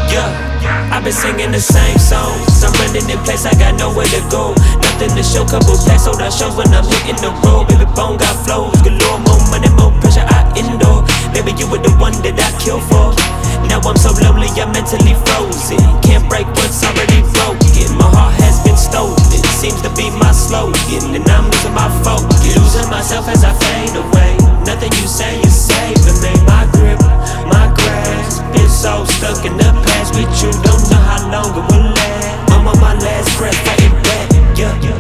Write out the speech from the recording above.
Yeah, I've been singing the same songs. I'm running in place, I got nowhere to go. Nothing to show, couple packs, sold out shows when I'm hitting the road. Baby, bone got flows, galore, more money, more pressure, I indoor. Baby, you were the one that I kill for. Now I'm so lonely, I'm mentally frozen. Can't break what's already broken. My heart has been stolen, seems to be my slogan. And I'm losing my focus, losing myself as I fade away. Nothing you say is saving me. My grip, my grasp, been so stuck in the past with you. Don't know how long it will last. I'm on my last breath, fighting back, yeah.